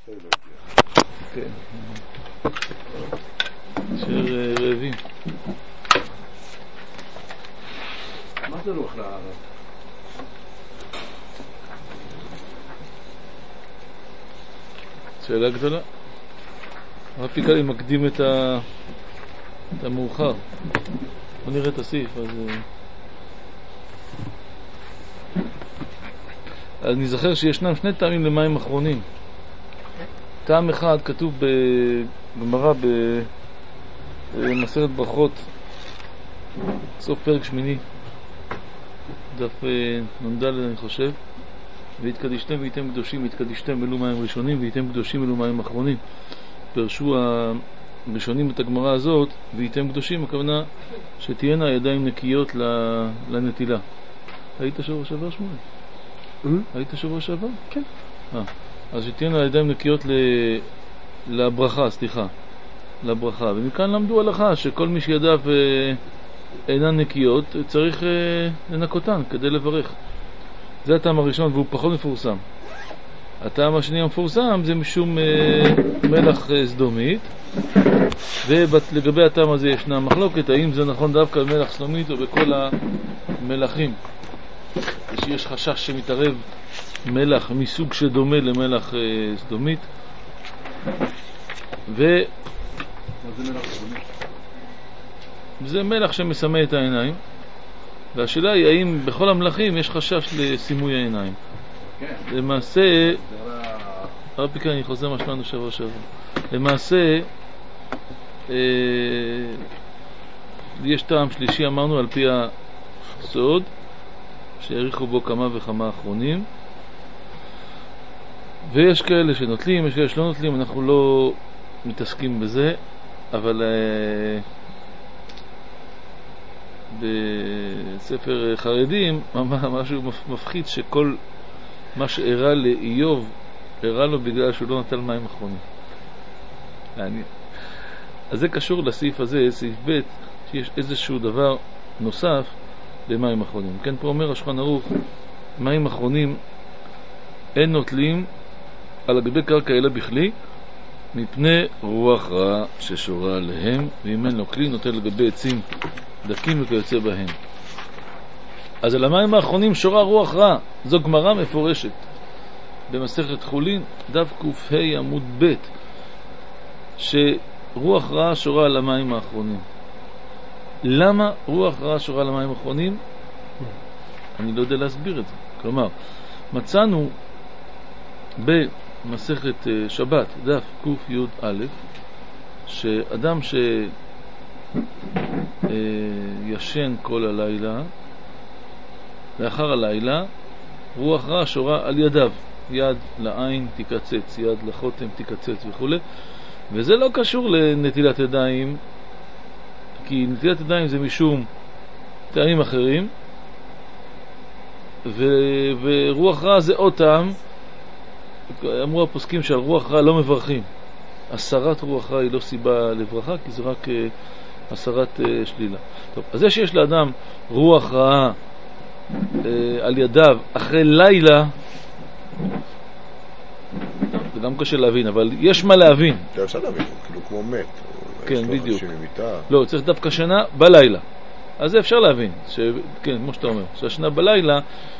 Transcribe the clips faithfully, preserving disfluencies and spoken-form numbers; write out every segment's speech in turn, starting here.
כן. שיר רעבים. מה זה רוח לערב? שאלה גדולה. הרב פיקאלי מקדים את ה... את המאוחר. בוא נראה את הסעיף. אז... אז נזכר שישנם שני טעמים למים אחרונים. טעם אחד כתוב בגמרא במסכת ברכות, סוף פרק שמיני, דף נ"ד אני חושב, והתקדישתם והייתם קדושים, התקדישתם אלו מים ראשונים והייתם קדושים אלו מים אחרונים. פרשו הראשונים את הגמרא הזאת, והייתם קדושים, הכוונה שתהיינה הידיים נקיות לנטילה. היית שבוע שעבר שמואל? היית שבוע שעבר? כן. אה, אז שתהיינה הידיים נקיות לברכה, סליחה, לברכה. ומכאן למדו הלכה שכל מי שידיו אינן נקיות צריך לנקותן כדי לברך. זה הטעם הראשון והוא פחות מפורסם. הטעם השני המפורסם זה משום מלח סדומית, ולגבי הטעם הזה ישנה מחלוקת האם זה נכון דווקא במלח סדומית או בכל המלחים, שיש חשש שמתערב מלח מסוג שדומה למלח סדומית. ו... מה זה מלח סדומית? זה מלח שמסמא את העיניים, והשאלה היא האם בכל המלחים יש חשש לסימוי העיניים. כן. למעשה, הרב פיקאלי, אני חוזר מה שלנו שבוע שבוע. למעשה, אה, יש טעם שלישי, אמרנו על פי הסוד, שהעריכו בו כמה וכמה אחרונים, ויש כאלה שנוטלים, יש כאלה שלא נוטלים, אנחנו לא מתעסקים בזה, אבל אה, בספר חרדים משהו מפחיד שכל מה שאירע לאיוב אירע לו בגלל שהוא לא נטל מים אחרונים. אז זה קשור לסעיף הזה, סעיף ב', שיש איזשהו דבר נוסף למים אחרונים. כן, פה אומר השולחן ערוך, מים אחרונים אין נוטלים על גבי קרקע אלא בכלי, מפני רוח רע ששורה עליהם, ואם אין לו כלי נוטל לגבי עצים דקים וכיוצא בהם. אז על המים האחרונים שורה רוח רע. זו גמרא מפורשת במסכת חולין דף ק"ה עמוד ב', שרוח רע שורה על המים האחרונים. למה רוח רע שורה על המים האחרונים? אני לא יודע להסביר את זה. כלומר, מצאנו במסכת שבת דף ק"י א', שאדם שישן כל הלילה, לאחר הלילה רוח רע שורה על ידיו, יד לעין תקצץ, יד לחותם תקצץ וכו'. וזה לא קשור לנטילת ידיים, כי נטילת ידיים זה משום טעמים אחרים, ו... ורוח רע זה עוד טעם. אמרו הפוסקים שעל רוח רע לא מברכים. הסרת רוח רע היא לא סיבה לברכה, כי זה רק uh, הסרת uh, שלילה. טוב, אז זה שיש לאדם רוח רעה uh, על ידיו אחרי לילה, זה גם קשה להבין, אבל יש מה להבין. זה אפשר להבין, כאילו כמו מת. כן, בדיוק. לא, צריך דווקא שנה בלילה. אז זה אפשר להבין, ש... כן, כמו שאתה אומר, שהשנה בלילה,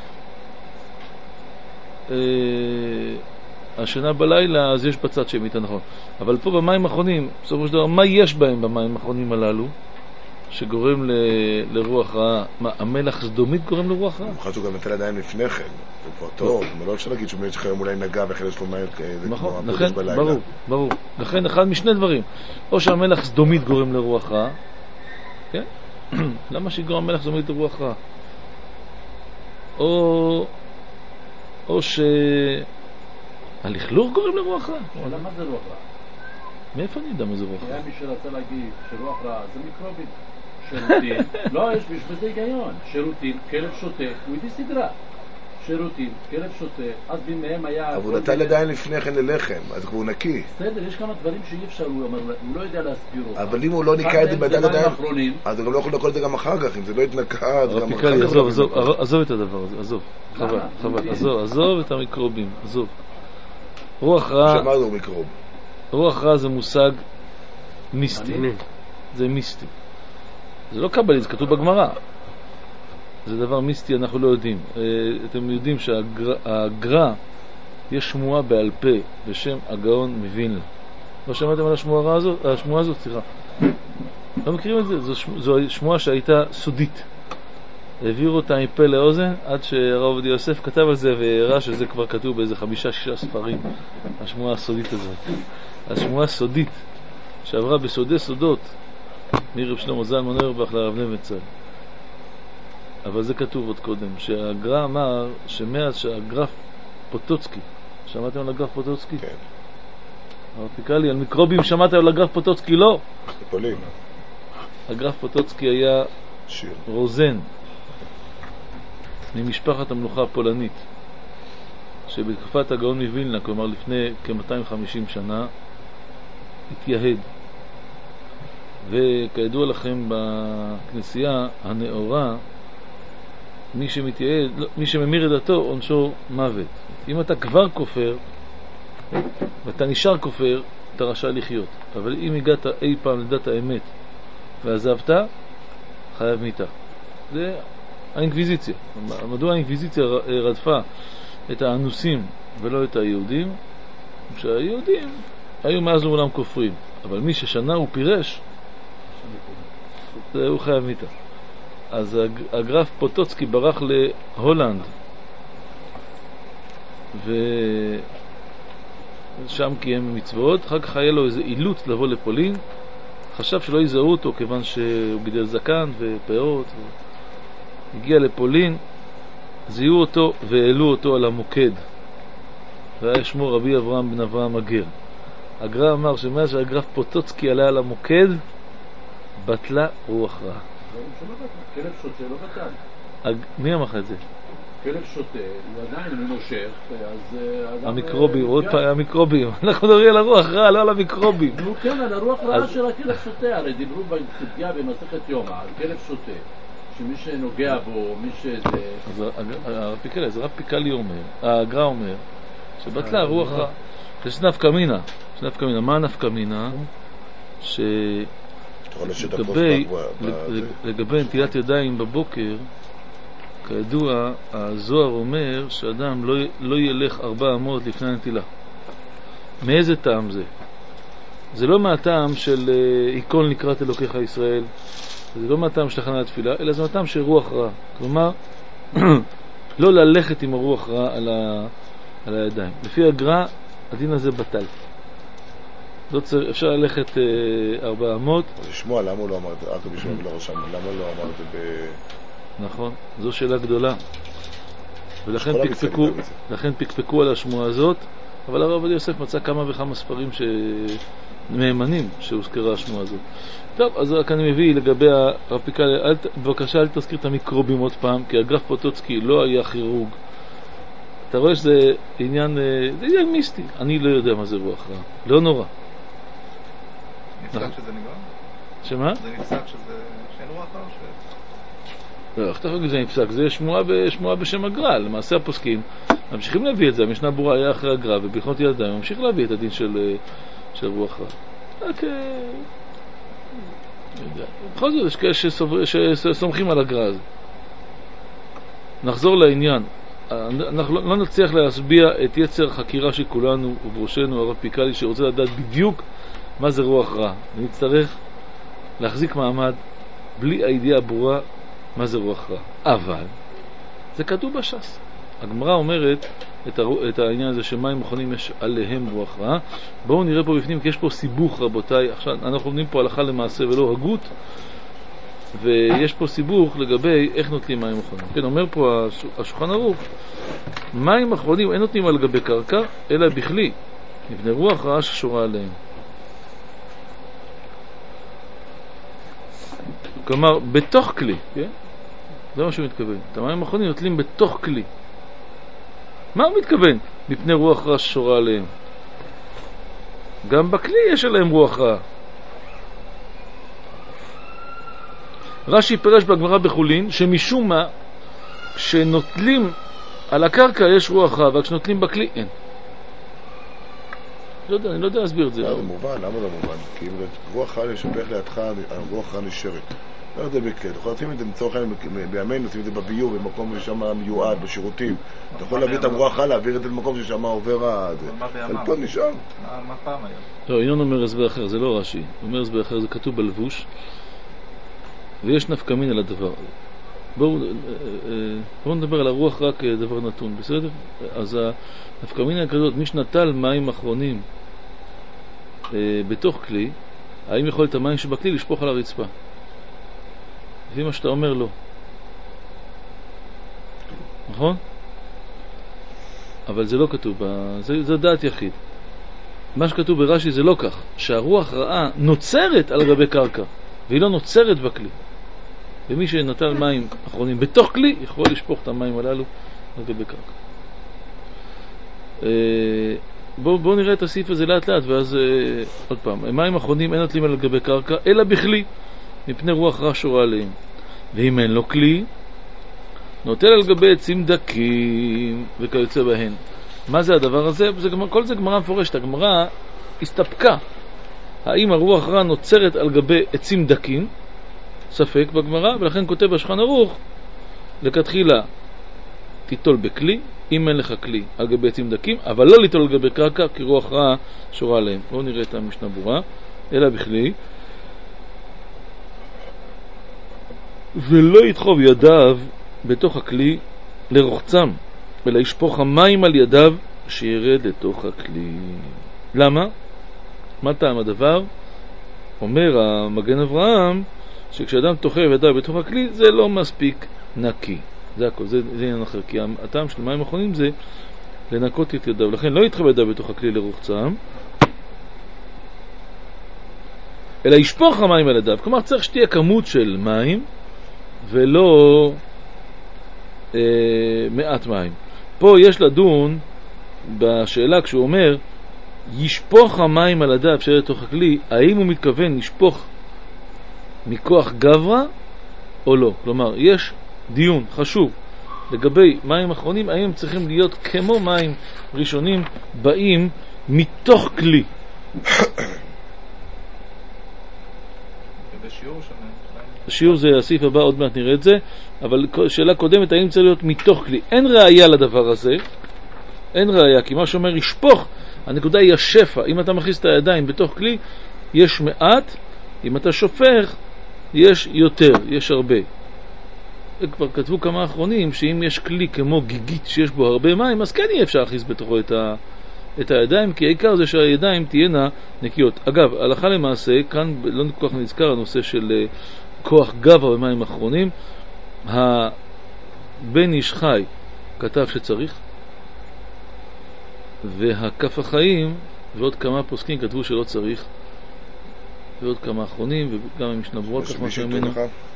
אה, השנה בלילה, אז יש בצד שמיתה, נכון. אבל פה במים האחרונים, בסופו של דבר, מה יש בהם במים האחרונים הללו, שגורם ל... לרוח רעה? מה, המלח סדומית גורם לרוח רעה? במיוחד שהוא גם נטל ידיים לפני כן, זה כבר טוב, אבל לא אפשר להגיד שהוא במשך היום אולי נגע ואחרי יש לו מים כאלה, נכון, לכן, ברור, ברור. לכן אחד משני דברים, או שהמלח סדומית גורם לרוח רעה, כן? למה שיגרום המלח סדומית לרוח רעה? או... או ש... הלכלוך גורם לרוח רעה? למה זה רוח רעה? מאיפה אני יודע מה זה רוח רעה? היה מי שרצה להגיד שרוח רעה זה מיקרובים. שירותים, לא, יש בזה היגיון. שירותים, כלב שוטה, הוא איתי סדרה. שירותים, כלב שוטה, אז ביניהם היה... אבל הוא נטל ידיים לפני כן ללחם, אז הוא נקי. בסדר, יש כמה דברים שאי אפשר, הוא לא יודע להסביר אותם. אבל אם הוא לא ניקה את זה בידיים ידיים, אז הוא גם לא יכול לקרוא את זה גם אחר כך, אם זה לא התנקה, אז גם אחר כך... עזוב, עזוב, עזוב את הדבר הזה, עזוב. חבל, חבל, עזוב, עזוב את המיקרובים, עזוב. רוח רע, שמע זה מיקרוב. רוח רע זה מושג מיסטי. זה מיסטי. זה לא קבלי, זה כתוב בגמרא. זה דבר מיסטי, אנחנו לא יודעים. אתם יודעים שהגר"א, יש שמועה בעל פה בשם הגאון מווילנה. לא שמעתם על השמועה הזאת? השמועה הזאת, סליחה. לא מכירים את זה? זו, זו שמועה שהייתה סודית. העבירו אותה מפה לאוזן עד שהרב עובדיה יוסף כתב על זה והראה שזה כבר כתוב באיזה חמישה שישה ספרים. השמועה הסודית הזאת. השמועה הסודית שעברה בסודי סודות מרב שלמה זלמן אוירבך לרב נבצל. אבל זה כתוב עוד קודם, שהגר"א אמר שמאז שהגרף פוטוצקי, שמעתם על הגרף פוטוצקי? כן. ארטיקלי, על מיקרובים שמעתם על הגרף פוטוצקי? לא. פולין. הגרף פוטוצקי היה שיר. רוזן ממשפחת המלוכה הפולנית, שבתקופת הגאון מווילנה, כלומר לפני כ-מאתיים וחמישים שנה, התייהד. וכידוע לכם בכנסייה הנאורה, מי שמתייעד, מי שממיר את דתו, עונשו מוות. אם אתה כבר כופר ואתה נשאר כופר, אתה רשאי לחיות. אבל אם הגעת אי פעם לדת האמת ועזבת, חייב מיתה. זה האינקוויזיציה. מדוע האינקוויזיציה רדפה את האנוסים ולא את היהודים? שהיהודים היו מאז ומעולם כופרים, אבל מי ששנה הוא פירש, הוא חייב מיתה. אז הגרף פוטוצקי ברח להולנד, ושם קיים מצוות. אחר כך היה לו איזה אילוץ לבוא לפולין, חשב שלא יזהו אותו כיוון שהוא גידל זקן ופאות. הגיע לפולין, זיהו אותו והעלו אותו על המוקד, והיה שמו רבי אברהם בן אברהם הגר. הגר"א אמר שמאז שהגרף פוטוצקי עלה על המוקד, בטלה רוח רע. כלב שוטה לא בטל. מי אמר את זה? כלב שוטה, הוא עדיין ממושך, אז... המיקרובים, עוד פעם, המיקרובים. אנחנו מדברים על הרוח רע, לא על המיקרובים. נו כן, על הרוח רע של הכלב שוטה. הרי דיברו בסוגיה במסכת יומא, על כלב שוטה, שמי שנוגע בו, מי שזה... אז הרפיקלי, אז רפיקלי אומר, הגר"א אומר, שבטלה רוח רע. יש נפקא מינה. יש נפקא מינה. מה נפקא מינה? ש... לגבי, לגבי נטילת ידיים בבוקר, כידוע, הזוהר אומר שאדם לא, לא ילך ארבע אמות לפני הנטילה. מאיזה טעם זה? זה לא מהטעם של עיקול לקראת אלוקיך ישראל, זה לא מהטעם של הכנה לתפילה, אלא זה מהטעם של רוח רע. כלומר, לא ללכת עם הרוח רע על, ה, על הידיים. לפי הגר"א, הדין הזה בטל. לא צריך, אפשר ללכת אה, ארבע אמות. אז לשמוע, למה הוא לא אמר את זה? ארכה בשמוע ולא רשם, למה הוא לא אמר את זה ב... נכון, זו שאלה גדולה. ולכן פקפקו, לכן פקפקו על השמועה הזאת, אבל הרב עובדיה יוסף מצא כמה וכמה ספרים שמאמנים שהוזכרה השמועה הזאת. טוב, אז רק אני מביא לגבי הרפיקלי, אל, בבקשה אל תזכיר את המיקרובים עוד פעם, כי הגרף פוטוצקי לא היה כירורג. אתה רואה שזה עניין, זה עניין מיסטי. אני לא יודע מה זה רוח רע. לא נורא. נפסק שזה נגרם? שמה? זה נפסק שזה... שאין רוח רע או ש... לא, איך אתה חושב שזה נפסק? זה שמועה בשם הגר"א. למעשה הפוסקים ממשיכים להביא את זה. המשנה ברורה היה אחרי הגר"א, וברכות ילדים ממשיך להביא את הדין של, של רוח רע. רק... בכל זאת, יש כאלה שסומכים על הגר"א הזה. נחזור לעניין. אנחנו לא נצליח להסביע את יצר החקירה של כולנו ובראשנו הרב פיקלי שרוצה לדעת בדיוק מה זה רוח רע. ונצטרך להחזיק מעמד בלי הידיעה ברורה מה זה רוח רע. אבל זה כתוב בש"ס. הגמרא אומרת את, הר... את העניין הזה שמים מוכנים יש עליהם רוח רע. בואו נראה פה בפנים כי יש פה סיבוך רבותיי. עכשיו אנחנו עומדים פה הלכה למעשה ולא הגות, ויש פה סיבוך לגבי איך נוטלים מים אחרונים. כן, אומר פה השולחן ערוך, מים אחרונים אין נוטלים על גבי קרקע, אלא בכלי, מפני רוח רעה ששורה עליהם. כלומר, בתוך כלי, כן? זה מה שהוא מתכוון. את המים האחרונים נוטלים בתוך כלי. מה הוא מתכוון? מפני רוח רעה ששורה עליהם. גם בכלי יש עליהם רוח רעה. רש"י פירש בגמרא בחולין שמשום מה כשנוטלים על הקרקע יש רוח רע, אבל כשנוטלים בכלי אין. לא יודע, אני לא יודע להסביר את זה. זה מובן, למה לא מובן? כי אם רוח רע לשפך לידך, הרוח רע נשארת. לא יודע בכלל, אתה יכול לשים את זה לצורך בימינו, נשים את זה בביוב, במקום ששם מיועד, בשירותים. אתה יכול להביא את הרוח רע, להעביר את זה למקום ששם עובר ה... אבל פה נשאר. מה פעם היום? לא, אינון אומר הסבר אחר, זה לא רש"י. הוא אומר הסבר אחר, זה כתוב בלבוש, ויש נפקא מינה לדבר. בואו בוא נדבר על הרוח רק כדבר נתון, בסדר? אז הנפקא מינה כזאת, מי שנטל מים אחרונים אה, בתוך כלי, האם יכול את המים שבכלי לשפוך על הרצפה? לפי מה שאתה אומר לא. נכון? אבל זה לא כתוב, זה, זה דעת יחיד. מה שכתוב ברש"י זה לא כך, שהרוח רעה נוצרת על גבי קרקע, והיא לא נוצרת בכלי. ומי שנטל מים אחרונים בתוך כלי, יכול לשפוך את המים הללו על גבי קרקע. בואו בוא נראה את הסעיף הזה לאט לאט, ואז עוד פעם. מים אחרונים אין נוטלים על גבי קרקע, אלא בכלי, מפני רוח רע שורה עליהם. ואם אין לו כלי, נוטל על גבי עצים דקים וכיוצא בהן. מה זה הדבר הזה? זה, כל זה גמרא מפורשת. הגמרא הסתפקה. האם הרוח רע נוצרת על גבי עצים דקים? ספק בגמרא, ולכן כותב השולחן ערוך, לכתחילה תיטול בכלי, אם אין לך כלי על גבי עצים דקים, אבל לא ליטול על גבי קרקע, כי רוח רע שורה עליהם. בואו נראה את המשנה ברורה. אלא בכלי. ולא ידחוב ידיו בתוך הכלי לרוחצם, אלא ישפוך המים על ידיו שירד לתוך הכלי. למה? מה טעם הדבר? אומר המגן אברהם שכשאדם תוחב ידיו בתוך הכלי זה לא מספיק נקי. זה הכל, זה, זה עניין אחר, כי הטעם של מים אחרונים זה לנקות את ידיו, לכן לא ידחוב ידיו בתוך הכלי לרוחצם, אלא ישפוך המים על ידיו. כלומר צריך שתהיה כמות של מים ולא אה, מעט מים. פה יש לדון בשאלה כשהוא אומר ישפוך המים על ידיו שירד לתוך הכלי, האם הוא מתכוון לשפוך מכוח גברא או לא. כלומר יש דיון חשוב לגבי מים אחרונים, האם הם צריכים להיות כמו מים ראשונים באים מתוך כלי. השיעור זה הסעיף הבא, עוד מעט נראה את זה, אבל שאלה קודמת, האם צריך להיות מתוך כלי? אין ראיה לדבר הזה, אין ראיה, כי מה שאומר ישפוך, הנקודה היא השפע. אם אתה מכניס את הידיים בתוך כלי יש מעט, אם אתה שופך יש יותר, יש הרבה. כבר כתבו כמה אחרונים שאם יש כלי כמו גיגית שיש בו הרבה מים, אז כן יהיה אפשר להכניס בתוכו את, ה, את הידיים, כי העיקר זה שהידיים תהיינה נקיות. אגב, הלכה למעשה, כאן לא כל כך נזכר הנושא של כוח גברא במים אחרונים. הבן איש חי כתב שצריך, והכף החיים ועוד כמה פוסקים כתבו שלא צריך, ועוד כמה אחרונים, וגם המשנה ברורה כך מה שאמרנו.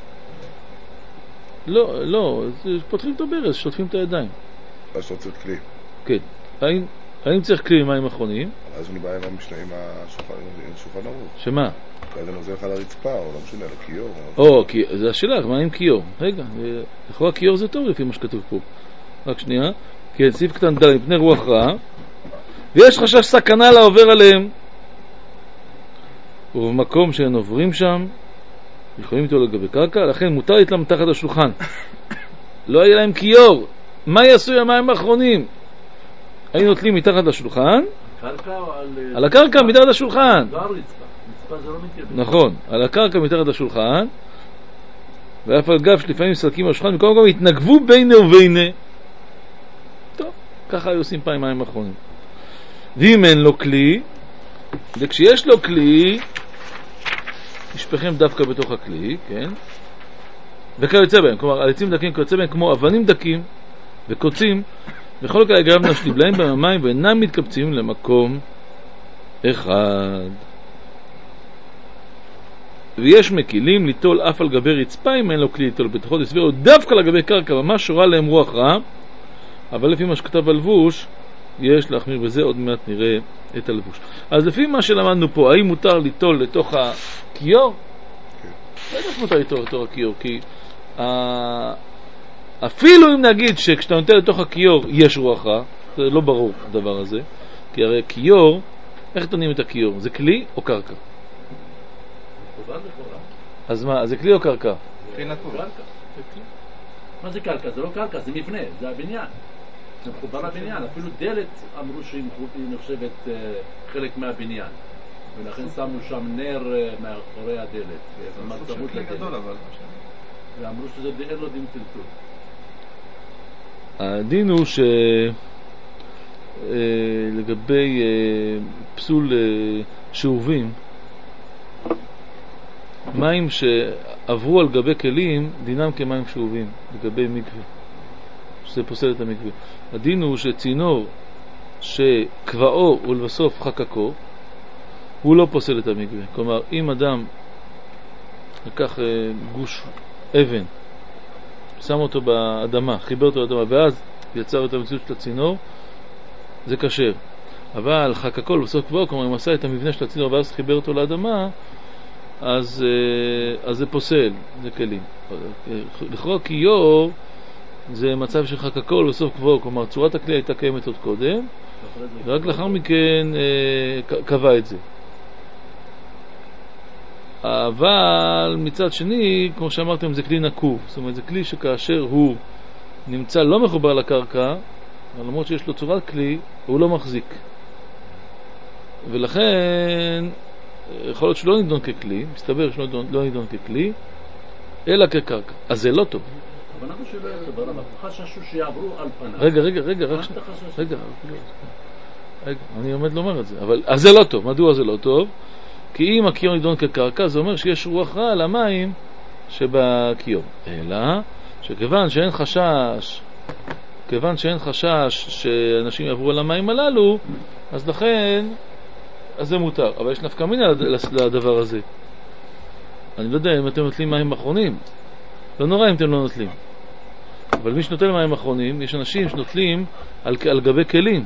לא, לא, פותחים את הברז, שוטפים את הידיים. אז לא צריך כלי. כן. האם, האם צריך כלי במים אחרונים? אז אני בא עם המשנה, עם השולחן ערוך. שמה? זה נוזר לך לרצפה, או לא משנה, לכיור. או, זה השאלה, מה עם כיור? רגע, לכאורה כיור זה טוב לפי מה שכתוב פה. רק שנייה. כן, סעיף קטן ד' מפני רוח רע, ויש חשש סכנה לעובר עליהם. ובמקום שהם עוברים שם, יכולים איתו לגבי קרקע, לכן מותר להתלם תחת השולחן. לא היה להם כיור. מה יעשו המים האחרונים? היינו נוטלים מתחת לשולחן, קרקע או על... על הקרקע מתחת לשולחן. לא על רצפה, רצפה זה לא מתייבש. נכון, על הקרקע מתחת לשולחן, ואף על גב שלפעמים מסלקים על השולחן, מקום גם התנגבו בינה ובינה. טוב, ככה היו עושים פעם מים האחרונים. ואם אין לו כלי, וכשיש לו כלי, ישפכם דווקא בתוך הכלי, כן? וכיוצא בהם, כלומר, על עצים דקים כיוצא בהם, כמו אבנים דקים וקוצים, וכל כאלה גרם נשלים להם בהם המים, ואינם מתקבצים למקום אחד. ויש מקילים ליטול אף על גבי רצפה, אם אין לו כלי ליטול בתוכו, הסבירו דווקא לגבי קרקע, ממש שורה להם רוח רע, אבל לפי מה שכתב הלבוש, יש להחמיר בזה, עוד מעט נראה את הלבוש. אז לפי מה שלמדנו פה, האם מותר ליטול לתוך הכיור? לא יודעת מותר ליטול לתוך הכיור, כי אפילו אם נגיד שכשאתה נוטל לתוך הכיור יש רוח רע, זה לא ברור הדבר הזה, כי הרי כיור איך טוענים את הכיור? זה כלי או קרקע? מחובר לכאורה. אז מה, זה כלי או קרקע? כלי נטול. מה זה קרקע? זה לא קרקע, זה מבנה, זה הבניין. זה מחובר לבניין. אפילו דלת אמרו שהיא נחשבת אה, חלק מהבניין. ולכן שמו שם נר אה, מאחורי הדלת. זה סוג של כלי גדול אבל. ואמרו שזה אין לו דין טלטול. הדין הוא ש... אה, לגבי אה, פסול אה, שאובים, מים שעברו על גבי כלים דינם כמים שאובים לגבי מקווה, שזה פוסל את המקווה. הדין הוא שצינור שקבעו ולבסוף חקקו הוא לא פוסל את המקווה. כלומר, אם אדם לקח גוש אבן, שם אותו באדמה, חיבר אותו לאדמה ואז יצר את המציאות של הצינור, זה כשר. אבל חקקו ולבסוף קבעו, כלומר אם עשה את המבנה של הצינור ואז חיבר אותו לאדמה, אז, אז זה פוסל, זה כלים. לכאורה כיור זה מצב של חקקו בסוף קבוע, כלומר צורת הכלי הייתה קיימת עוד קודם, ורק לאחר מכן קבע את זה. אבל מצד שני, כמו שאמרתם, זה כלי נקוב, זאת אומרת זה כלי שכאשר הוא נמצא לא מחובר לקרקע, למרות שיש לו צורת כלי, הוא לא מחזיק. ולכן יכול להיות שלא נידון ככלי, מסתבר שלא נידון, לא נידון ככלי, אלא כקרקע. אז זה לא טוב. אבל אנחנו שלא יתבר, אבל חששו שיעברו על פניו. רגע, רגע, רגע, רגע, רגע, רגע, אני עומד לומר את זה. אבל, אז זה לא טוב. מדוע זה לא טוב? כי אם הכיור נידון כקרקע, זה אומר שיש רוח רע על המים שבכיור. אלא, שכיוון שאין חשש, כיוון שאין חשש שאנשים יעברו על המים הללו, אז לכן, אז זה מותר. אבל יש נפקא מינה לדבר הזה. אני לא יודע אם אתם נוטלים מים אחרונים. לא נורא אם אתם לא נוטלים. אבל מי שנוטל מים אחרונים, יש אנשים שנוטלים על, על גבי כלים.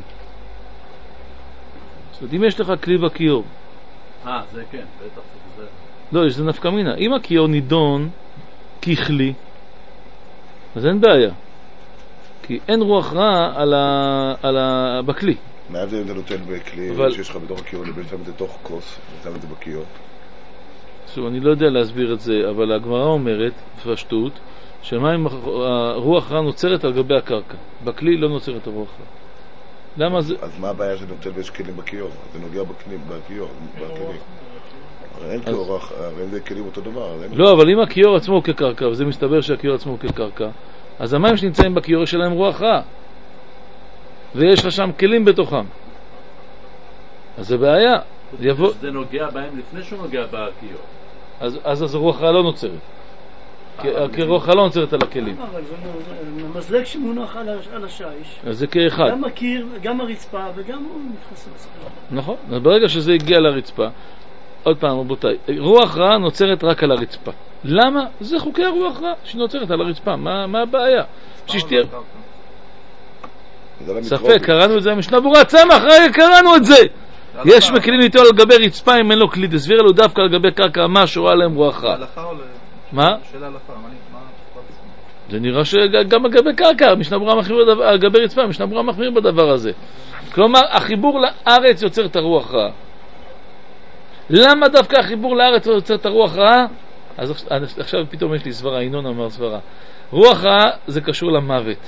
זאת אומרת, אם יש לך כלי בכיור. אה, זה כן, בטח. זה... לא, יש זה נפקא מינה. אם הכיור נידון ככלי, אז אין בעיה. כי אין רוח רע על ה, על ה, בכלי. מה ההבדל אם אתה נוטל בכלי אבל... שיש לך בתוך הכיור, לבין שם את זה תוך כוס, ושם את זה בכיור? עכשיו, אני לא יודע להסביר את זה, אבל הגמרא אומרת, פשטות, שמים הרוח רע נוצרת על גבי הקרקע. בכלי לא נוצרת הרוח רע. למה זה... אז מה הבעיה שנוטל ויש כלים בכיור? זה נוגע בכיור, בכלי. הרי אין כיור, הרי אין זה כלים אותו דבר. לא, אבל אם הכיור עצמו הוא כקרקע, וזה מסתבר שהכיור עצמו הוא כקרקע, אז המים שנמצאים בכיור שלהם רוח רע. ויש לך שם כלים בתוכם. אז זה בעיה. יבוא... זה נוגע בהם לפני שהוא נוגע בכיור. אז, אז, אז הרוח רע לא נוצרת. כי הרוח רע לא נוצרת על הכלים. אבל זה מזלג שמונח על השיש. אז זה כאחד. גם הקיר, גם הרצפה, וגם הוא מתחסר לספר. נכון. אז ברגע שזה הגיע לרצפה, עוד פעם רבותיי, רוח רע נוצרת רק על הרצפה. למה? זה חוקי הרוח רע שנוצרת על הרצפה. מה, מה הבעיה? ששתהיה... ספק, קראנו את זה המשנה ברורה, צמח, רגע, קראנו את זה. יש מקלים איתו על גבי רצפה אם אין לו כלי, תסביר לו דווקא על גבי קרקע מה שורה להם רוח רע. מה? שאלה הלכה, זה נראה שגם על גבי קרקע, משנה ברורה מחמיר על גבי רצפה, משנה ברורה מחמיר בדבר הזה. כלומר, החיבור לארץ יוצר את הרוח רע. למה דווקא החיבור לארץ יוצר את הרוח רע? אז עכשיו פתאום יש לי סברה, ינון אמר סברה. רוח רע זה קשור למוות.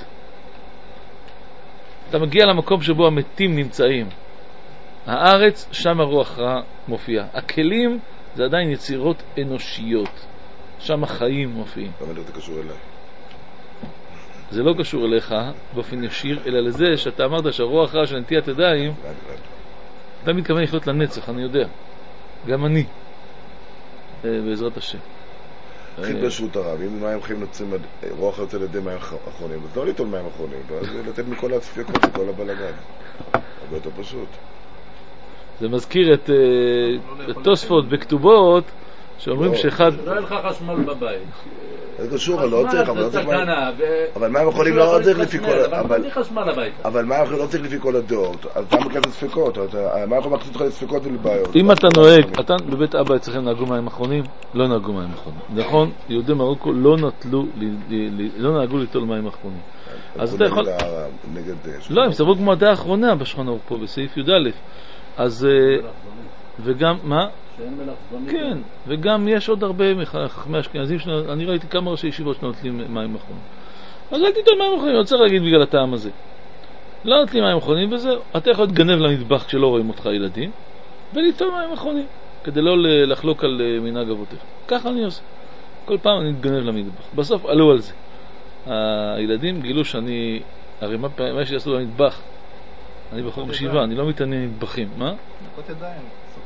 אתה מגיע למקום שבו המתים נמצאים. הארץ, שם הרוח רע מופיע. הכלים זה עדיין יצירות אנושיות. שם החיים מופיעים. למה זה קשור אליי? זה לא קשור אליך באופן ישיר, אלא לזה שאתה אמרת שהרוח רע של נטיית ידיים, אתה מתכוון לחיות לנצח, אני יודע. גם אני. בעזרת השם. התחיל ברשות הרב, אם מים חיים נוצרים, רוח יוצא לידי מים אחרונים, אז לא ליטול מים אחרונים, ואז לתת מכל הספקות, מכל הבלגן. הרבה יותר פשוט. זה מזכיר את תוספות בכתובות, שאומרים שאחד... לא יהיה לך חשמל בבית. זה קשור, אבל לא צריך, אבל מים אחרונים לא צריך לפי כל... אבל מים אחרונים לא צריך לפי כל הדעות, אז אתה מכנס לספקות, מים אחרונים מכניס אותך לספקות ולבעיות. אם אתה נוהג, אתה בבית אבא אצלכם נהגו מים אחרונים? לא נהגו מים אחרונים. נכון, יהודי מרוקו לא נטלו, לא נהגו ליטול מים אחרונים. אז אתה יכול... לא, הם סברו כמו הדעה האחרונה בשולחן ערוך פה, בסעיף י"א. אז, וגם, מה? שאין מלח זדוני. כן, וגם יש עוד הרבה מחכמי אשכנזים, אני ראיתי כמה ראשי ישיבות שנוטלים מים אחרונים. אז אל תיתן מים אחרונים, אני רוצה להגיד בגלל הטעם הזה. לא נוטלים מים אחרונים וזהו, אתה יכול להתגנב למטבח כשלא רואים אותך ילדים, וליטול מים אחרונים, כדי לא לחלוק על מנהג אבותיך. ככה אני עושה. כל פעם אני מתגנב למטבח. בסוף עלו על זה. הילדים גילו שאני, הרי מה פעמים שיעשו למטבח? אני בחור בשבעה, אני לא מתעניין מטבחים. מה? נקות ידיים.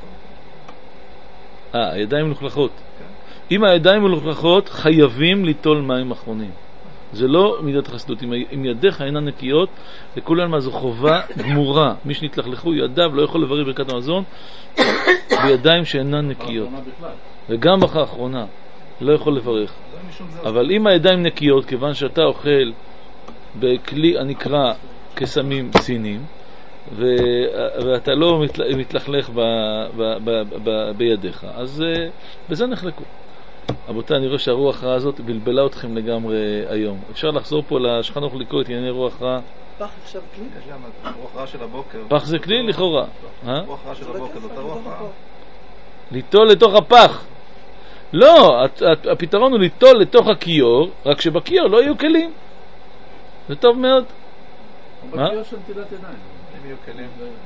אה, הידיים מלוכלכות. אם הידיים מלוכלכות, חייבים ליטול מים אחרונים. זה לא מידת חסידות. אם ידיך אינן נקיות, לכולן מה זו חובה גמורה. מי שנתלכלכו ידיו לא יכול לברך ברכת המזון בידיים שאינן נקיות. וגם אחר האחרונה לא יכול לברך. אבל אם הידיים נקיות, כיוון שאתה אוכל בכלי הנקרא כסמים סינים, ואתה לא מתלכלך בידיך, אז בזה נחלקו. רבותיי, אני רואה שהרוח רעה הזאת בלבלה אתכם לגמרי היום. אפשר לחזור פה לשולחן ערוך לקרוא את ענייני רוח רעה. פח עכשיו כלי? רוח רעה של הבוקר. פח זה כלי לכאורה. רוח רעה של הבוקר, זאת הרוח רעה. ליטול לתוך הפח. לא, הפתרון הוא ליטול לתוך הכיור, רק שבכיור לא יהיו כלים. זה טוב מאוד. בכיור של נטילת ידיים. אם יהיו כלים.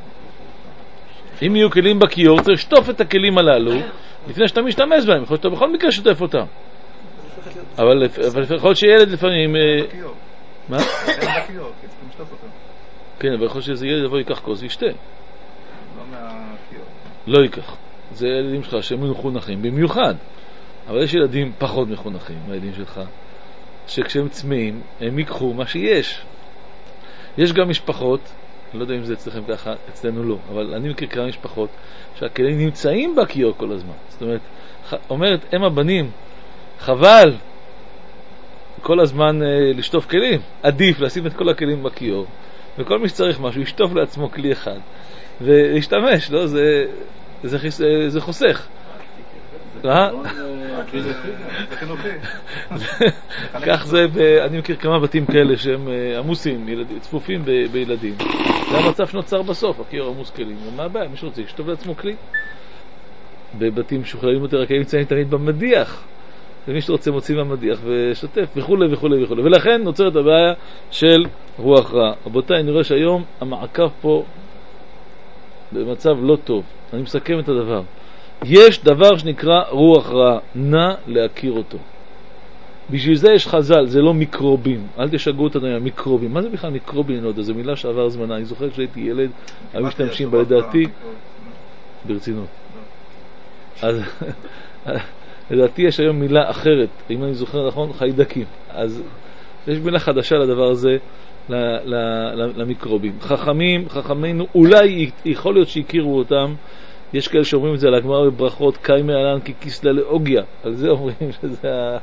אם יהיו כלים בכיור, צריך לשטוף את הכלים הללו לפני שאתה משתמש בהם. יכול להיות שאתה בכל מקרה שטף אותם. אבל יכול שילד לפעמים... מה? אין בכיור, כי צריכים לשטוף אותם. כן, אבל יכול שזה ילד יבוא ייקח כוס וישתה. לא מהכיור. לא ייקח. זה ילדים שלך שהם מחונכים במיוחד. אבל יש ילדים פחות מחונכים, הילדים שלך, שכשהם צמאים, הם ייקחו מה שיש. יש גם משפחות, אני לא יודע אם זה אצלכם ככה, אצלנו לא, אבל אני מכיר כמה משפחות שהכלים נמצאים בכיור כל הזמן. זאת אומרת, אומרת, הם הבנים, חבל כל הזמן אה, לשטוף כלים, עדיף לשים את כל הכלים בכיור, וכל מי שצריך משהו ישטוף לעצמו כלי אחד ולהשתמש, לא? זה, זה, זה, זה חוסך. זה חינוכי. כך זה, אני מכיר כמה בתים כאלה שהם עמוסים, צפופים בילדים. זה המצב שנוצר בסוף, הכיור עמוס כלים. ומה הבעיה? מי שרוצה, ישטוף לעצמו כלי. בבתים שוכללים יותר, הכלים נמצאים תמיד במדיח. ומי שרוצה מוצאים במדיח ושוטף, וכו' וכו' וכו'. ולכן נוצרת הבעיה של רוח רע. רבותיי, אני רואה שהיום המעקב פה במצב לא טוב. אני מסכם את הדבר. יש דבר שנקרא רוח רע, נא להכיר אותו. בשביל זה יש חז"ל, זה לא מיקרובים. אל תשגעו את הדברים, מיקרובים. מה זה בכלל מיקרובים? לא יודע, זו מילה שעבר זמנה. אני זוכר כשהייתי ילד, היו משתמשים בה לדעתי. ברצינות. אז לדעתי יש היום מילה אחרת, אם אני זוכר נכון, חיידקים. אז יש מילה חדשה לדבר הזה, למיקרובים. חכמים, חכמינו, אולי יכול להיות שהכירו אותם. יש כאלה שאומרים את זה על הגמרא בברכות, קאי מעלן ככיסלע לאוגיה. על זה אומרים שזה ה...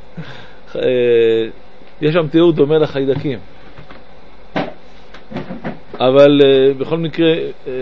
יש שם תיאור דומה לחיידקים. אבל בכל מקרה,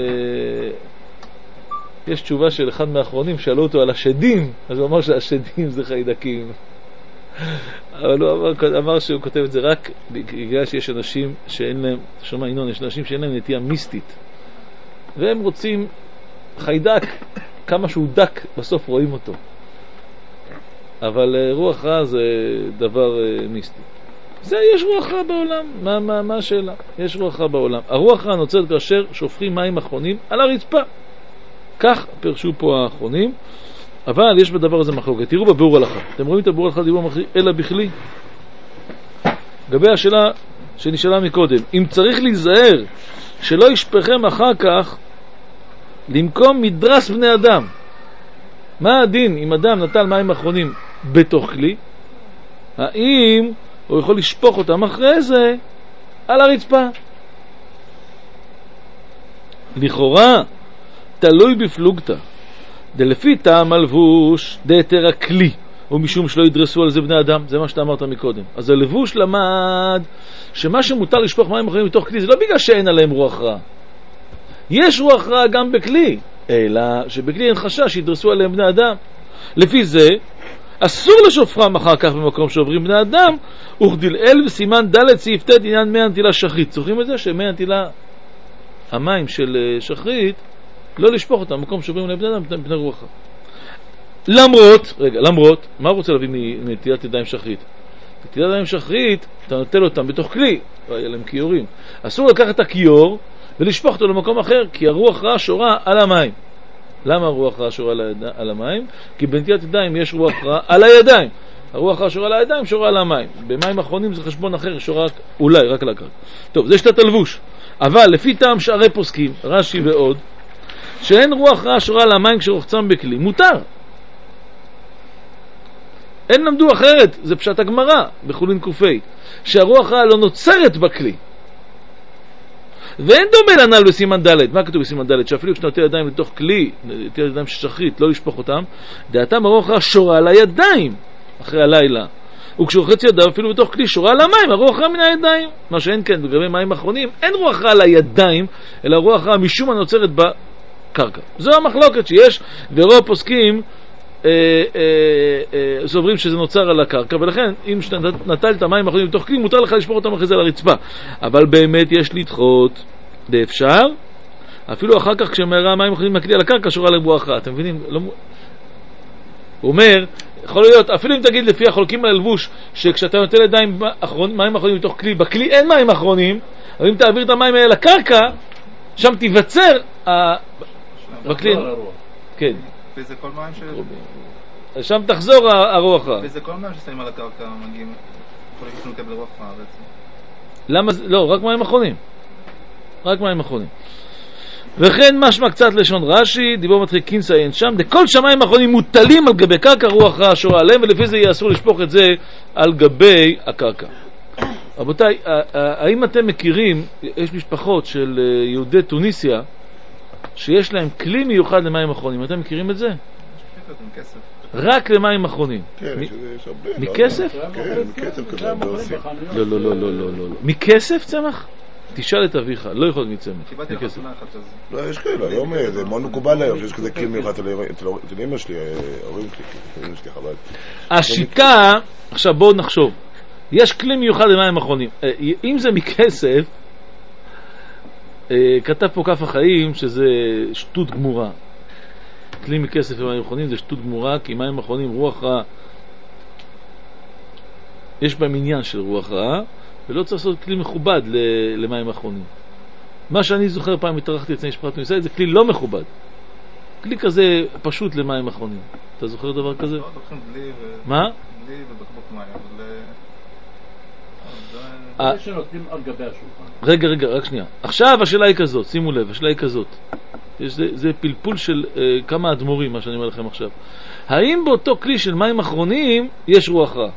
יש תשובה של אחד מהאחרונים, שאלו אותו על השדים, אז הוא אמר שהשדים זה חיידקים. אבל הוא אמר, אמר שהוא כותב את זה רק בגלל שיש אנשים שאין להם, שומע עינון, יש אנשים שאין להם נטייה מיסטית. והם רוצים חיידק, כמה שהוא דק, בסוף רואים אותו. אבל רוח רע זה דבר מיסטי. זה, יש רוח רע בעולם. מה, מה, מה השאלה? יש רוח רע בעולם. הרוח רע נוצרת כאשר שופכים מים אחרונים על הרצפה. כך פרשו פה האחרונים. אבל יש בדבר הזה מחלוקת. תראו בביאור הלכה. אתם רואים את הביאור הלכה דיבור מחיר אלא בכלי? לגבי השאלה שנשאלה מקודם, אם צריך להיזהר שלא ישפכם אחר כך למקום מדרס בני אדם. מה הדין אם אדם נטל מים אחרונים בתוך כלי? האם הוא יכול לשפוך אותם אחרי זה על הרצפה? לכאורה תלוי בפלוגתא דלפי טעם הלבוש דהיתר הכלי ומשום שלא ידרסו על זה בני אדם. זה מה שאתה אמרת מקודם. אז הלבוש למד שמה שמותר לשפוך מים אחרונים בתוך כלי זה לא בגלל שאין עליהם רוח רע. יש רוח רע גם בכלי, אלא שבכלי אין חשש שידרסו עליהם בני אדם. לפי זה אסור לשופרם אחר כך במקום שעוברים בני אדם. וכדיל אל וסימן ד' סעיף ט' עניין מי הנטילה שחרית. זוכרים את זה שמי הנטילה, המים של שחרית, לא לשפוך אותם, מקום שעוברים לבני אדם מפני רוח רע. למרות, רגע, למרות, מה הוא רוצה להביא מנטילת ידיים שחרית? נטילת ידיים שחרית, אתה נוטל אותם בתוך כלי, היה להם כיורים. אסור לקחת את הכיור ולשפוך אותו למקום אחר, כי הרוח רע שורה על המים. למה הרוח רע שורה על המים? כי בנטילת ידיים יש רוח רע על הידיים. הרוח רע שורה על הידיים, שורה על המים. במים אחרונים זה חשבון אחר, שורה אולי רק על הקרקע. טוב, זה שתת הלבוש. אבל לפי טעם שערי פוסקים, רש"י ועוד, שאין רוח רע שורה על המים כשרוחצם בכלי, מותר. אין למדו אחרת, זה פשט הגמרא בחולין קופי, שהרוח רע לא נוצרת בכלי. ואין דומה לנ"ל בסימן ד'. מה כתוב בסימן ד'? שאפילו כשאתה נוטל ידיים לתוך כלי, נוטל ידיים ששחרית, לא לשפוך אותם, דעתם הרוח רע שורה על הידיים אחרי הלילה. וכשרוחץ ידיו אפילו בתוך כלי שורה על המים, הרוח רע מן הידיים. מה שאין כן, בגבי מים אחרונים, אין רוח רע על הידיים, אלא רוח רע משום הנוצרת בקרקע. זו המחלוקת שיש, ורוב פוסקים אה, אה, אה, סוברים שזה נוצר על הקרקע, ולכן אם נטל את המים האחרונים בתוך כלי, מותר לך לשפוך אותם אחרי זה על הרצפה. אבל באמת יש לדחות, זה אפשר, אפילו אחר כך כשמהרה המים האחרונים מהכלי על הקרקע שורה להם רוח רע. אתם מבינים? לא... הוא אומר, יכול להיות, אפילו אם תגיד לפי החולקים על הלבוש, שכשאתה נוטל ידיים אחרון, מים אחרונים בתוך כלי, בכלי אין מים אחרונים, אבל אם תעביר את המים האלה לקרקע, שם תיווצר ה... בכלי... כן. וזה כל מים ש... שם תחזור הרוח רע. וזה כל מים ששמים על הקרקע מגיעים, יכולים לקבל רוח רע בעצם. למה? לא, רק מים אחרונים. רק מים אחרונים. וכן משמע קצת לשון רש"י, דיבור מתחיל כינסה אין שם, דכל שמיים האחרונים מוטלים על גבי קרקע, רוח רע שורה עליהם, ולפי זה יהיה אסור לשפוך את זה על גבי הקרקע. רבותיי, האם אתם מכירים, יש משפחות של יהודי טוניסיה, שיש להם כלי מיוחד למים אחרונים, אתם מכירים את זה? רק למים אחרונים. כן, יש הרבה. מכסף? כן, מכסף כזה, בעושים. לא, לא, לא, לא, לא, לא. מכסף צמח? תשאל את אביך, לא יכול להיות מצמח. קיבלתי לך תמונה אחת כזה. לא, יש כאלה, היום זה מאוד מקובל היום, שיש כזה כלי מיוחד אצל אמא שלי, הורים שלי, אמא שלי חבל. השיטה, עכשיו בואו נחשוב, יש כלי מיוחד למים אחרונים. אם זה מכסף, כתב פה כף החיים שזה שטות גמורה. כלי מכסף למים אחרונים זה שטות גמורה, כי מים אחרונים רוח רע, יש בהם עניין של רוח רע, ולא צריך לעשות כלי מכובד למים אחרונים. מה שאני זוכר פעם התארחתי אצל משפחת מישראל, זה כלי לא מכובד. כלי כזה פשוט למים אחרונים. אתה זוכר דבר כזה? לא, לוקחים דלי ו... מה? דלי ובקבוק מים, אבל... זה שנותנים על גבי השולחן. רגע, רגע, רק שנייה. עכשיו השאלה היא כזאת, שימו לב, השאלה היא כזאת. זה, זה פלפול של uh, כמה אדמו"רים, מה שאני אומר לכם עכשיו. האם באותו כלי של מים אחרונים יש רוח רע?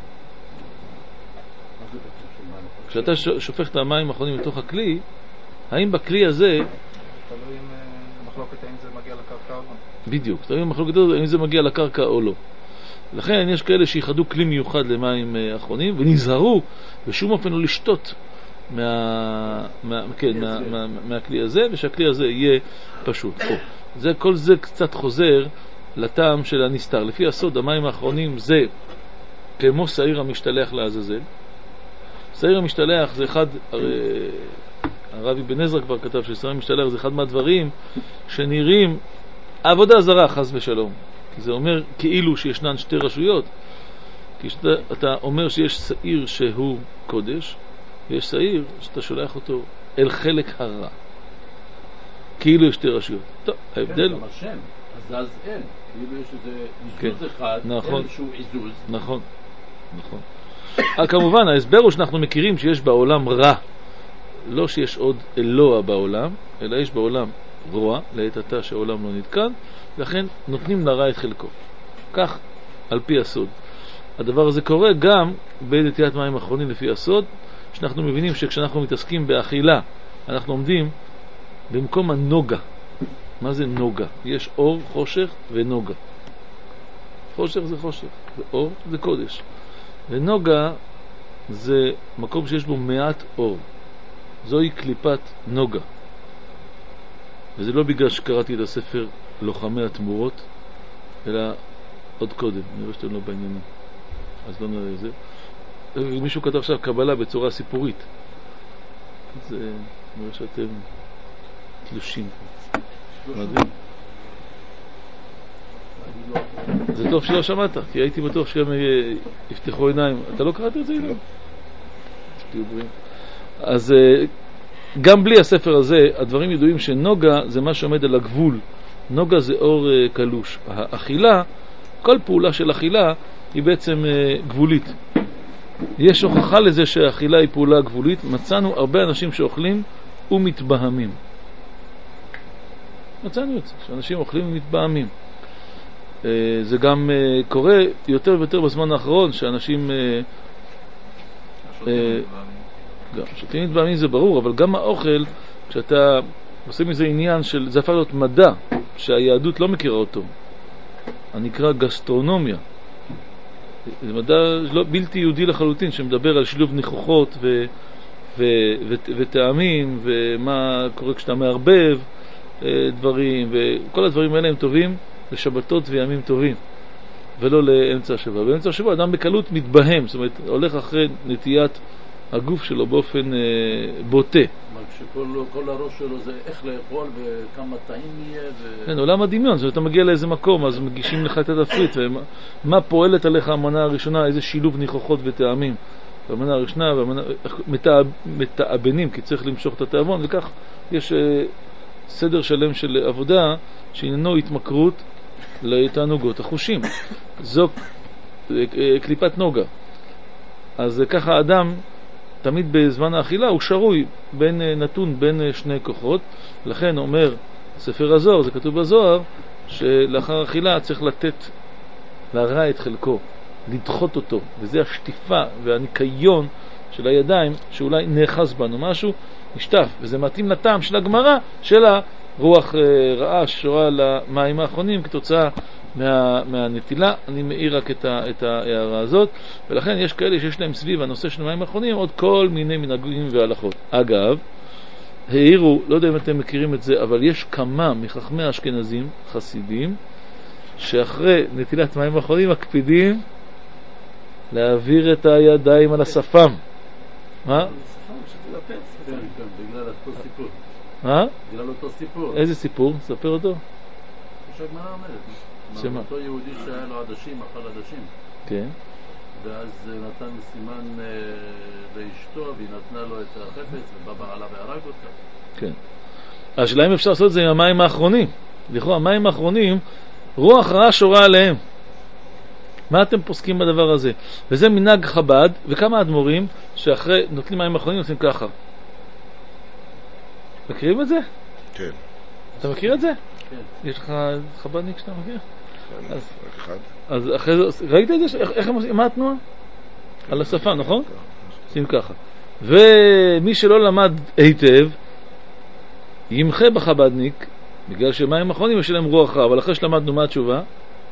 כשאתה שופך את המים האחרונים לתוך הכלי, האם בכלי הזה... תלוי עם מחלוקת האם זה מגיע לקרקע או לא. בדיוק, תלוי עם מחלוקת האם זה מגיע לקרקע או לא. לכן יש כאלה שיחדו כלי מיוחד למים אחרונים, ונזהרו בשום אופן לא לשתות מה, מה, כן, מה, מה, מהכלי הזה, ושהכלי הזה יהיה פשוט. פה. זה, כל זה קצת חוזר לטעם של הנסתר. לפי הסוד, המים האחרונים זה כמו שעיר המשתלח לעזאזל. שעיר המשתלח זה אחד, הרב אבן עזרא כבר כתב ששעיר המשתלח זה אחד מהדברים שנראים עבודה זרה, חס ושלום. כי זה אומר כאילו שישנן שתי רשויות. כי שאתה, אתה אומר שיש שעיר שהוא קודש, ויש שעיר שאתה שולח אותו אל חלק הרע. כאילו יש שתי רשויות. טוב, ההבדל... כן, גם השם, אז אז אין. כאילו יש איזה עיזוז אחד, איזשהו עיזוז. נכון, נכון. כמובן, ההסבר הוא שאנחנו מכירים שיש בעולם רע. לא שיש עוד אלוה בעולם, אלא יש בעולם רוע, לעת עתה שהעולם לא נתקן, לכן נותנים לרע את חלקו. כך על פי הסוד. הדבר הזה קורה גם בנטילת מים אחרונים לפי הסוד, שאנחנו מבינים שכשאנחנו מתעסקים באכילה, אנחנו עומדים במקום הנוגה. מה זה נוגה? יש אור, חושך ונוגה. חושך זה חושך, ואור זה קודש. ונוגה זה מקום שיש בו מעט אור. זוהי קליפת נוגה. וזה לא בגלל שקראתי את הספר לוחמי התמורות, אלא עוד קודם. אני רואה שאתם לא בעניינים, אז לא נראה את זה. מישהו כתב עכשיו קבלה בצורה סיפורית, אז אני רואה שאתם תלושים. מדהים. זה טוב שלא שמעת, כי הייתי בטוח שגם יפתחו עיניים. אתה לא קראת את זה? לא. תהיו בריאים. אז גם בלי הספר הזה, הדברים ידועים שנוגה זה מה שעומד על הגבול. נוגה זה אור קלוש. האכילה, כל פעולה של אכילה היא בעצם גבולית. יש הוכחה לזה שהאכילה היא פעולה גבולית. מצאנו הרבה אנשים שאוכלים ומתבהמים. מצאנו את זה, שאנשים אוכלים ומתבהמים. זה גם קורה יותר ויותר בזמן האחרון, שאנשים גם שותים מתבהמים זה ברור, אבל גם האוכל, כשאתה עושה מזה עניין של, זה הפך להיות מדע שהיהדות לא מכירה אותו, הנקרא גסטרונומיה. זה מדע לא, בלתי יהודי לחלוטין, שמדבר על שילוב ניחוחות ו, ו, ו, וטעמים ומה קורה כשאתה מערבב דברים, וכל הדברים האלה הם טובים לשבתות וימים טובים, ולא לאמצע השבוע. באמצע השבוע אדם בקלות מתבהם, זאת אומרת הולך אחרי נטיית הגוף שלו באופן אה, בוטה. כשכל כל הראש שלו זה איך לאכול וכמה טעים יהיה ו... כן, עולם הדמיון, זאת אומרת, אתה מגיע לאיזה מקום, אז מגישים לך את התפריט, ומה, מה פועלת עליך המנה הראשונה, איזה שילוב ניחוחות וטעמים. במנה הראשונה, במנה, מתאב, מתאבנים, כי צריך למשוך את התאבון, וכך יש אה, סדר שלם של עבודה, שעניינו התמכרות לתענוגות החושים. זו אה, אה, קליפת נוגה. אז אה, ככה האדם, תמיד בזמן האכילה הוא שרוי בין נתון בין שני כוחות. לכן אומר ספר הזוהר, זה כתוב בזוהר, שלאחר האכילה צריך לתת להרע את חלקו, לדחות אותו, וזה השטיפה והניקיון של הידיים שאולי נאחז בנו משהו, נשטף, וזה מתאים לטעם של הגמרא של הרוח רעה שורה למים האחרונים כתוצאה מה, מהנטילה. אני מאיר רק את, ה, את ההערה הזאת, ולכן יש כאלה שיש להם סביב הנושא של מים האחרונים עוד כל מיני מנהגים והלכות. אגב, העירו, לא יודע אם אתם מכירים את זה, אבל יש כמה מחכמי האשכנזים, חסידים, שאחרי נטילת מים האחרונים מקפידים להעביר את הידיים על השפם. מה? כן, כן, בגלל אותו סיפור. מה? בגלל אותו סיפור. איזה סיפור? ספר אותו. שהגמרא אומרת. שמה? אותו יהודי שהיה לו עדשים, אכל עדשים. כן. ואז נתן סימן לאשתו, והיא נתנה לו את החפץ, ובא בעלה והרג אותה. כן. השאלה אם אפשר לעשות את זה עם המים האחרונים. לכאורה, המים האחרונים, רוח רעה שורה עליהם. מה אתם פוסקים בדבר הזה? וזה מנהג חב"ד, וכמה אדמו"רים שאחרי נוטלים מים האחרונים עושים ככה. מכירים את זה? כן. אתה מכיר את זה? כן. יש לך חב"דניק שאתה מכיר? כן, אז, אחד. אז אחרי זה, ראית את זה? איך, איך הם עושים? מה התנועה? כן. על השפה, נכון? כן. עושים ככה. ומי שלא למד היטב, ימחה בחב"דניק, בגלל שמים האחרונים יש להם רוח רע, אבל אחרי שלמדנו מה התשובה?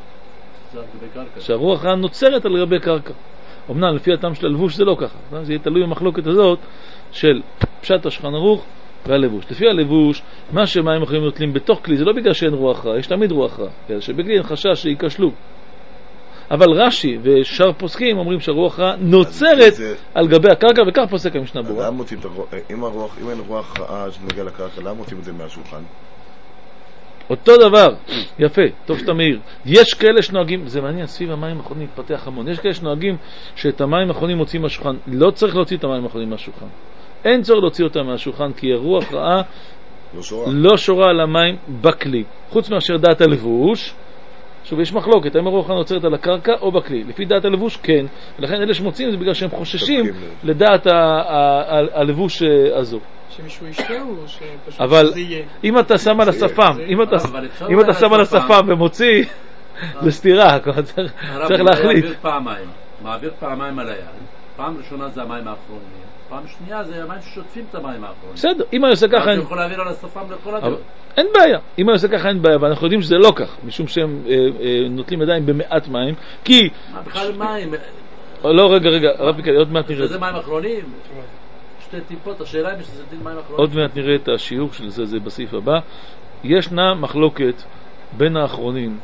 שהרוח רע נוצרת על גבי קרקע. אמנם לפי הטעם של הלבוש זה לא ככה, זה יהיה תלוי במחלוקת הזאת של פשט השולחן ערוך והלבוש. לפי הלבוש, מה שמים אחרים נוטלים בתוך כלי זה לא בגלל שאין רוח רע, יש תמיד רוח רע, בגלל שבכלי אין חשש שיקשלו. אבל רש"י ושאר פוסקים אומרים שהרוח רע נוצרת על גבי הקרקע, וכך פוסק המשנה ברורה. אם אין רוח רעה שמגיע לקרקע, למה מוצאים את זה מהשולחן? אותו דבר, יפה, טוב שאתה מאיר. יש כאלה שנוהגים, זה מעניין, סביב המים האחרונים מתפתח המון, יש כאלה שנוהגים שאת המים האחרונים מוצאים מהשולחן. לא צריך להוציא את המים האחרונים מהשולחן, אין צורך להוציא אותם מהשולחן, כי הרוח רעה לא שורה, לא שורה על המים בכלי, חוץ מאשר דעת הלבוש. שוב, יש מחלוקת, האם הרוח רעה נוצרת על הקרקע או בכלי. לפי דעת הלבוש כן, ולכן אלה שמוצאים זה בגלל שהם חוששים לדעת הלבוש הזו. שמישהו ישתה או שפשוט אבל זה יהיה? אם אתה שם על השפם, אם אתה אם אתה שם על השפם ומוציא, זה סתירה, צריך להחליט. מעביר פעמיים, מעביר פעמיים על היד. פעם ראשונה זה המים האחרונים, פעם שנייה זה המים ששוטפים את המים האחרונים. בסדר, אם אני עושה ככה... אתה יכול להעביר על השפם לכל הדעות. אין בעיה, אם אני עושה ככה אין בעיה, ואנחנו יודעים שזה לא כך, משום שהם נוטלים ידיים במעט מים, כי... מה, בכלל מים? לא, רגע, רגע, רבי קדי, עוד מעט נראה. זה מים אחרונים? שתי טיפות, השאלה היא שזה דין מים אחרונים. עוד מעט נראה את השיעור של זה, זה בסעיף הבא. ישנה מחלוקת בין האחרונים,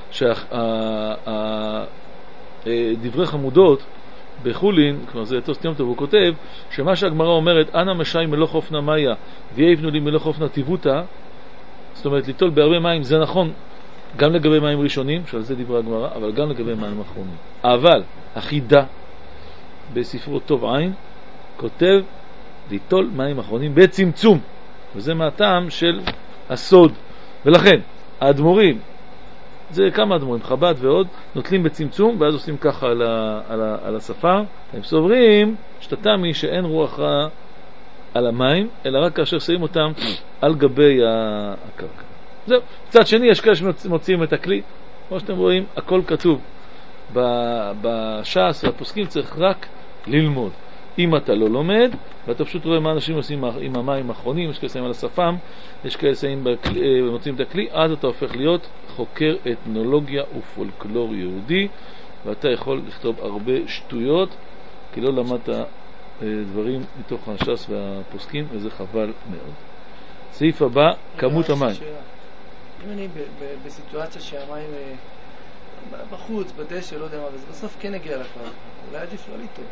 שדברי חמודות בחולין, כלומר זה תוס תיום טוב, הוא כותב שמה שהגמרא אומרת, אנא משי מלוך אופנה מאיה ויבנו לי מלוך אופנה טיבותה, זאת אומרת, ליטול בהרבה מים זה נכון גם לגבי מים ראשונים, שעל זה דיברה הגמרא, אבל גם לגבי מים אחרונים. אבל החידה בספרו טוב עין כותב ליטול מים אחרונים בצמצום, וזה מהטעם של הסוד. ולכן האדמו"רים, זה כמה אדמו"רים, חב"ד ועוד, נוטלים בצמצום ואז עושים ככה על, ה, על, ה, על השפה. הם סוברים שתתמי שאין רוח רע על המים, אלא רק כאשר שמים אותם על גבי הקרקע. זהו. קצת שני, יש כאלה שמוציאים את הכלי, כמו שאתם רואים, הכל כתוב בש"ס והפוסקים, צריך רק ללמוד. אם אתה לא לומד, ואתה פשוט רואה מה אנשים עושים עם המים האחרונים, יש כאלה שמים על השפם, יש כאלה שמים ומוציאים את הכלי, אז אתה הופך להיות חוקר אתנולוגיה ופולקלור יהודי, ואתה יכול לכתוב הרבה שטויות, כי לא למדת דברים מתוך הש"ס והפוסקים, וזה חבל מאוד. סעיף הבא, כמות המים. אם אני בסיטואציה שהמים בחוץ, בדשא, לא יודע מה, אז בסוף כן הגיע לכלל, אולי עדיף לא ליטול.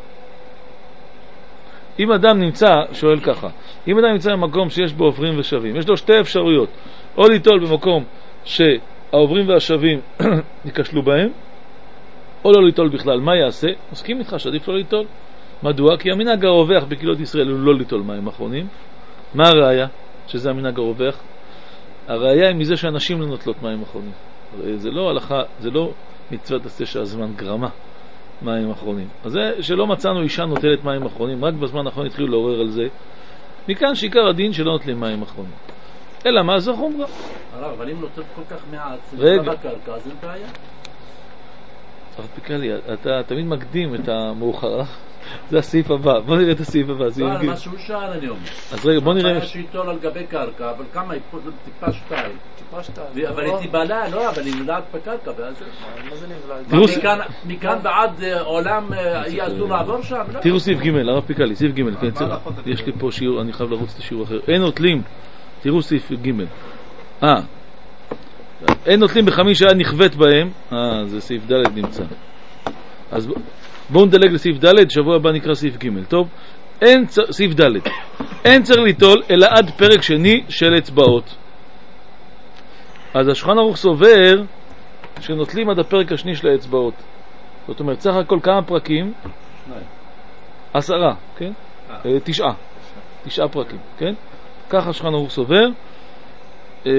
אם אדם נמצא, שואל ככה, אם אדם נמצא במקום שיש בו עוברים ושבים, יש לו שתי אפשרויות, או ליטול במקום שהעוברים והשבים יקשלו בהם, או לא ליטול בכלל. מה יעשה? מסכים איתך שעדיף לא ליטול. מדוע? כי המנהג הרווח בקהילות ישראל הוא לא ליטול מים אחרונים. מה הראיה? שזה המנהג הרווח. הראיה היא מזה שאנשים לא נוטלות מים אחרונים. זה לא הלכה, זה לא מצוות עשה שהזמן גרמה מים אחרונים. אז זה שלא מצאנו אישה נוטלת מים אחרונים, רק בזמן האחרון התחילו לעורר על זה. מכאן שעיקר הדין שלא נוטלים מים אחרונים. אלא מה? זו חומרה. אבל אם נוטל כל כך מעט, זה לא בקרקע, אז אין בעיה. הרב פיקלי, אתה תמיד מקדים את המאוחר. זה הסעיף הבא. בוא נראה את הסעיף הבא. לא, מה שהוא שאל אני אומר. אז רגע, בוא נראה. היה שיטול על גבי קרקע, אבל כמה היא טיפה שתיים. טיפה שתיים. אבל היא תיבלה, לא, אבל היא נולדת בקרקע. מה זה נבלע? מכאן ועד עולם יהיה אסור לעבור שם? תראו סעיף ג', הרב פיקלי, סעיף ג'. יש לי פה שיעור, אני חייב לרוץ לשיעור אחר. אין נוטלים. תראו סעיף ג'. אה. אין נוטלים בחמין שהיה נכוות בהם. אה, זה סעיף ד' נמצא. אז בואו נדלג לסעיף ד', שבוע הבא נקרא סעיף ג', טוב? אין, סעיף ד', אין צריך ליטול אלא עד פרק שני של אצבעות. אז השולחן ערוך סובר שנוטלים עד הפרק השני של האצבעות. זאת אומרת, סך הכל כמה פרקים? שניים. עשרה, כן? אה. תשעה. תשעה פרקים, כן? ככה השולחן ערוך סובר. אה...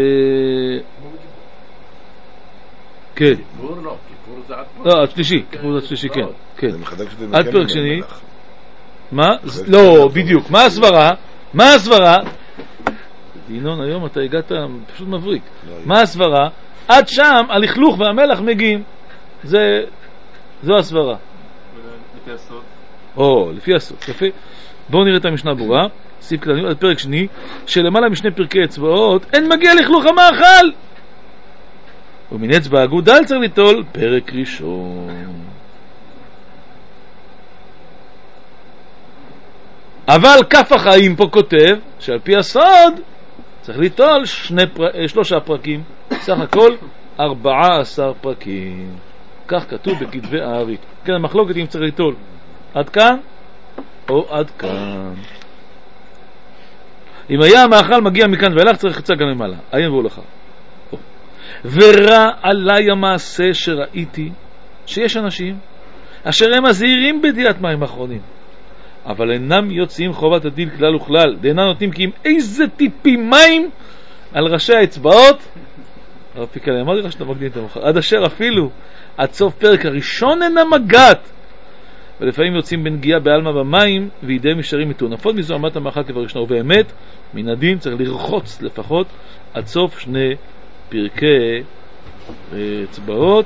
כן. כיפור לא, כיפור זה עד פרק. לא, עד שלישי, כיפור זה עד שלישי, כן. כן. עד פרק שני. מה? לא, בדיוק. מה הסברה? מה הסברה? דינון, היום אתה הגעת פשוט מבריק. מה הסברה? עד שם הלכלוך והמלח מגיעים. זה, זו הסברה. לפי הסוד? או, לפי הסוד. יפה. בואו נראה את המשנה ברורה. סעיף כללי, עד פרק שני, שלמעלה משני פרקי אצבעות, אין מגיע לכלוך המאכל. ומן אצבע אגודל צריך ליטול פרק ראשון. אבל כף החיים פה כותב שעל פי הסוד צריך ליטול שני פר... שלושה פרקים, סך הכל ארבעה עשר פרקים. כך כתוב בכתבי האר"י. כן, המחלוקת אם צריך ליטול עד כאן או עד כאן. אם היה המאכל מגיע מכאן ואילך צריך חצה גם למעלה. עיין והולכה. ורע עליי המעשה שראיתי שיש אנשים אשר הם מזהירים בדיעת מים אחרונים, אבל אינם יוצאים חובת הדין כלל וכלל, ואינם נותנים כי אם איזה טיפים מים על ראשי האצבעות. הרב פיקלי, אמרתי לך שאתה מקדים את המחר, עד אשר אפילו עד סוף פרק הראשון אינה מגעת, ולפעמים יוצאים בנגיעה בעלמה במים וידיהם ישרים מטונפות מזו אמת המאכל כבר ישנה. ובאמת מן הדין צריך לרחוץ לפחות עד סוף שני פרקי אצבעות.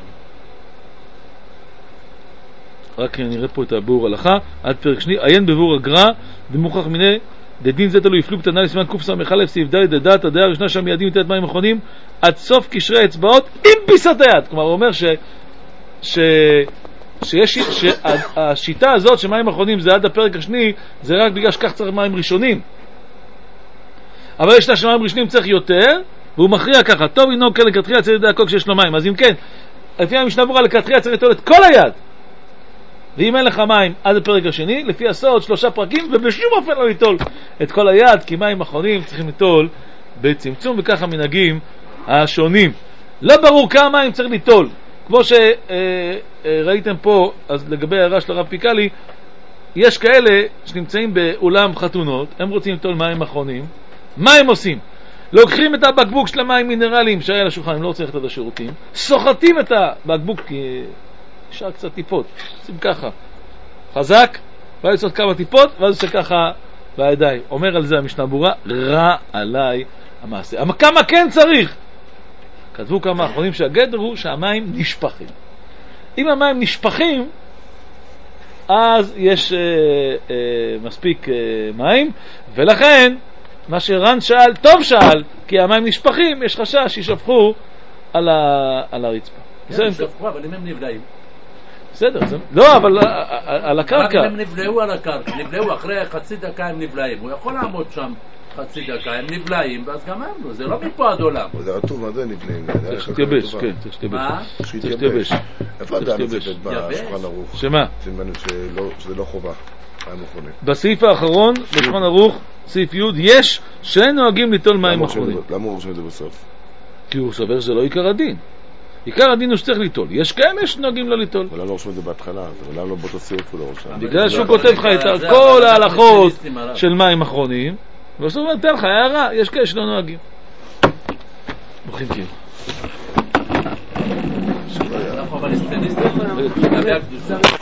רק נראה פה את הביאור הלכה עד פרק שני. עיין בביאור הגר"א ומוכח מיני דדין זה תלוי יפלו קטנה לסימן קס"א סעיף ד' דעת הדעה הראשונה שם מיידים את מים אחרונים עד סוף קשרי האצבעות עם פיסת היד. כלומר הוא אומר ש ש שיש שהשיטה הזאת שמים אחרונים זה עד הפרק השני זה רק בגלל שכך צריך מים ראשונים, אבל יש לה שמים ראשונים צריך יותר, והוא מכריע ככה, טוב אינו כן לכתחילה צריך לדעת כל כשיש לו מים. אז אם כן, לפי המשנה ברורה לכתחילה צריך לטול את כל היד, ואם אין לך מים עד הפרק השני, לפי הסוד שלושה פרקים, ובשום אופן לא לטול את כל היד, כי מים אחרונים צריכים לטול בצמצום וכך המנהגים השונים. לא ברור כמה מים צריך ליטול. כמו שראיתם פה, אז לגבי הערה של הרב פיקלי, יש כאלה שנמצאים באולם חתונות, הם רוצים ליטול מים אחרונים. מה הם עושים? לוקחים את הבקבוק של המים מינרליים שהיה לשולחן, הם לא רוצים ללכת עד השירותים, סוחטים את הבקבוק, כי נשאר קצת טיפות, עושים ככה, חזק, ואז יוצאות כמה טיפות, ואז עושה ככה בידיים. אומר על זה המשנה ברורה, רע עליי המעשה. אבל כמה כן צריך? כתבו כמה האחרונים שהגדר הוא שהמים נשפכים. אם המים נשפכים, אז יש אה, אה, מספיק אה, מים, ולכן מה שרן שאל, טוב שאל, כי המים נשפכים, יש חשש שישפכו על, ה, על הרצפה. כן, נשפכו, אבל אם הם נבלעים. בסדר, זה... לא, אבל על הקרקע. רק אם הם נבלעו על הקרקע, נבלעו אחרי חצי דקה הם נבלעים, הוא יכול לעמוד שם חצי דקה, הם נבלעים, ואז גמרנו, זה לא מפה עד עולם. זה רטוב, מה זה נבלעים? צריך שתייבש, כן, צריך שתייבש. מה? צריך שתייבש. איפה אתה מצטט בשולחן ערוך? שמה? שזה לא חובה. בסעיף האחרון, בשולחן ערוך, סעיף י', יש שאין נוהגים ליטול מים אחרונים. למה הוא רושם את זה בסוף? כי הוא סובר שזה לא עיקר הדין. עיקר הדין הוא שצריך ליטול. יש כאלה שנוהגים לא ליטול. אבל לא רושם את זה בהתחלה, אבל למה לא באותו סעיף הוא לא רושם? בגלל שהוא כותב לך את כל ההלכות של מים אחרונים, ובסוף הוא נתן לך הערה, יש כאלה שלא נוהגים. ברוכים כאילו. אנחנו אבל אסטניסטים, לגבי הקדושה